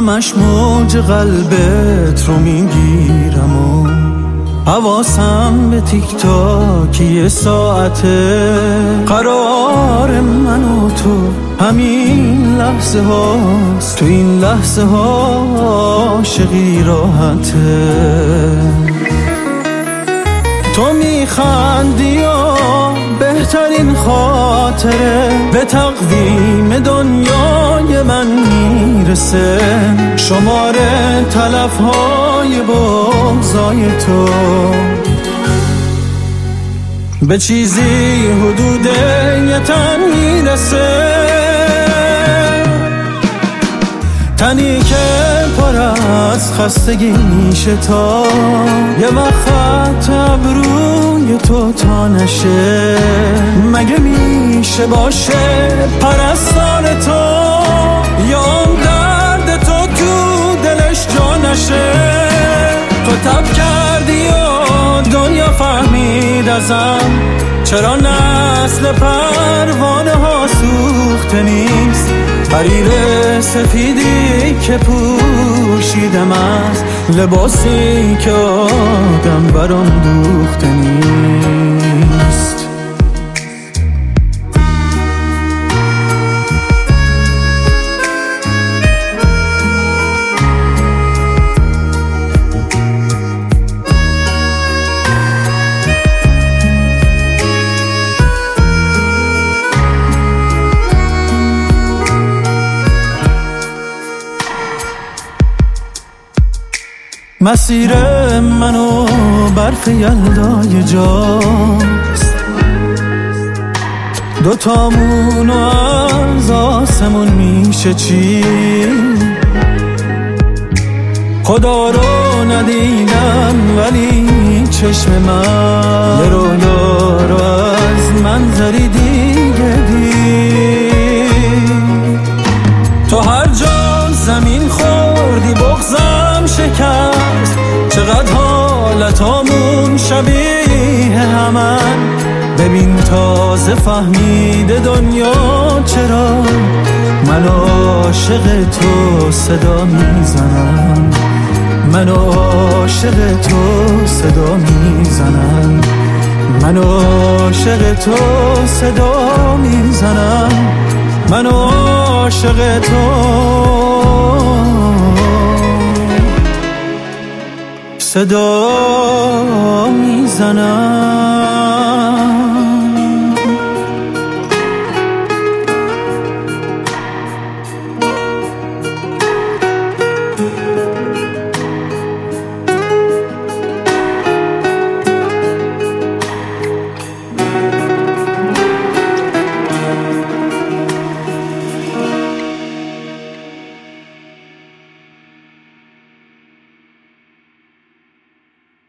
همش موج قلبت رو میگیرم و حواسم به تیک تاک یه ساعته. قرار من و تو همین لحظه هاست، تو این لحظه ها عاشقی راحته. تو میخندی و بهترین خاطره به تقویم دنیای من میرسه. شماره تلفهای بغضای تو به چیزی حدود یه تن میرسه. تنی که پر از خستگی میشه تا یه وقت خط ابروی تو تا نشه. مگه میشه باشه پرستار تو یا اون درد تو دلش جا نشه. تو تب کردی و دنیا فهمید ازم چرا نسل پروانه ها سوخته نیست. حریر سفیدی که پوشیدم از لباسی که آدم برام دوخته نیست. مسیر منو برف یلدای جاست، دوتامونو از آسمون میشه چی. خدا رو ندیدم ولی چشم من یه رویا رو از منظری دیگه دید. تو هر جا زمین خوردی بغضم شکست. چقدر حالتامون شبیه همن. ببین تازه فهمیده دنیا چرا من عاشق تو صدا میزنم. من عاشق تو صدا میزنم. من عاشق تو صدا میزنم. من عاشق تو صدا میزنم.